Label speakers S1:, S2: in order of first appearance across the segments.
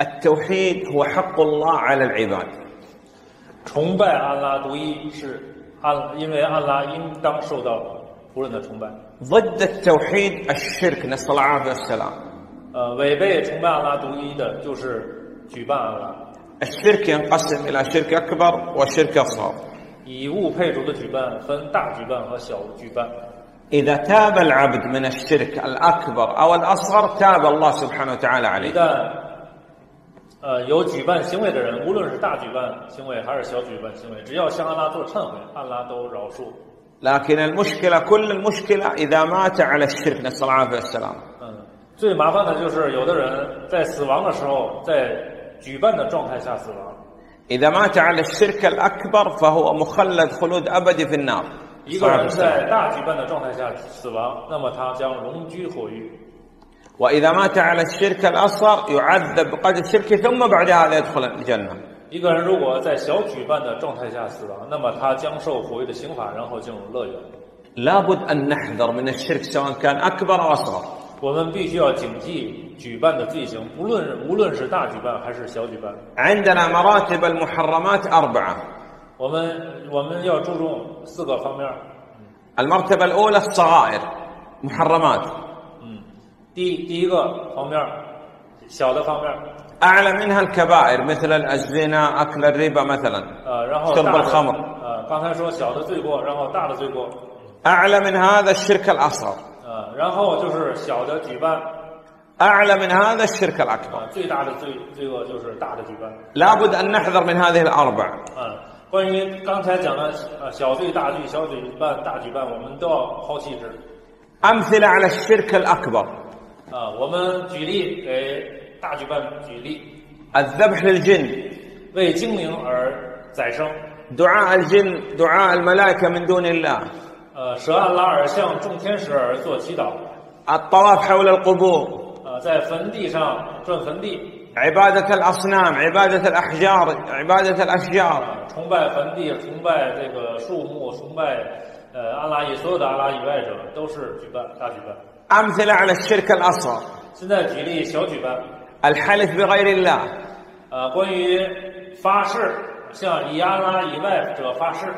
S1: التوحيد هو حق الله على العباد.
S2: 崇拜安拉独一是因为安拉应当受到仆人的崇拜。
S1: ضد التوحيد الشرك نسأل الله العافية والسلام.
S2: 违背崇拜安拉独一的就是举办安拉。
S1: الشرك ينقسم إلى شرك أكبر وشرك أصغر.
S2: 以物配主的举办分大举办和小举办。
S1: إذا تاب العبد من الشرك الأكبر أو الأصغر تاب الله سبحانه وتعالى عليه.
S2: 一旦有举办行为的人，无论是大举办行为还是小举办行为，只要向安拉做忏悔，安拉都饶恕。
S1: لكن المشكلة كل المشكلة إذا مات على الشرك نسأل الله العافية والسلام.
S2: 最麻烦的就是有的人在死亡的时候，在举办的状态下死亡。
S1: إذا مات على الشرك الأكبر فهو مخلد خلود أبدي في النار.
S2: 一个人在大举办的状态下死亡，那么他将永居火狱。
S1: وإذا مات على الشرك الأصغر يعذب بقدر الشرك ثم بعد هذا يدخل الجنة.
S2: 一个人如果在小举办的状态下死亡，那么他将受火狱的刑罚，然后进入乐园。
S1: لابد أن نحذر من الشرك سواء كان أكبر أو أصغر.
S2: 我们必须要谨记举办的罪行，无论是大举办还是小举办。
S1: عندنا مراتب المحرمات 4.
S2: 我们要注重4个方面。
S1: المرتبة الأولى الصغائر محرمات.
S2: 第一个方面，小的方面。
S1: أعلى منها الكبائر مثل الزنا أكل الربا مثلا.
S2: 然后
S1: شرب الخمر.
S2: 刚才说小的罪过，然后大的罪过。
S1: أعلى من هذا الشرك الأصغر.
S2: 然后就是小的举办。
S1: أعلى من هذا الشرك الأكبر.
S2: 最大的罪恶就是大的举办。
S1: لابد أن نحذر من هذه ال4.
S2: 关于刚才讲的小罪大罪、小举办大举办，我们都要抛弃之。
S1: أمثلة على الشرك الأكبر.
S2: 我们举例给大举办举例。
S1: الذبح للجن.
S2: 为精灵而宰生。
S1: دعاء الجن دعاء الملائكة من دون الله.
S2: 舍安拉而向众天使而做祈祷。
S1: الطواف حول القبور.
S2: 在坟地上转坟地。
S1: عبادة الأصنام عبادة الأحجار عبادة الأشجار.
S2: 崇拜坟地，崇拜这个树木，崇拜安拉以所有的安拉以外者都是大举办。
S1: أمثلة على الشرك الأصغر.
S2: 现在举例小举办。
S1: الحلف بغير الله.
S2: 关于发誓，向以安拉以外者发誓。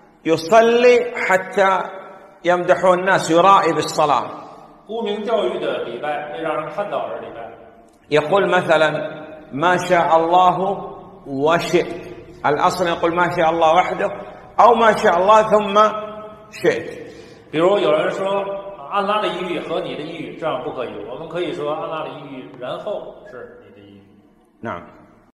S1: يصلي حتى يمدحون الناس يرائي بالصلاة.
S2: 沽名钓誉的礼拜，为让人看到而礼拜。
S1: يقول مثلا ما شاء الله وشئت. الأصل يقول ما شاء الله وحده أو ما شاء الله ثم شئت.
S2: 比如有人说安拉的意欲和你的意欲，这样不可以。我们可以说安拉的意欲，然后是你的意欲。
S1: نعم.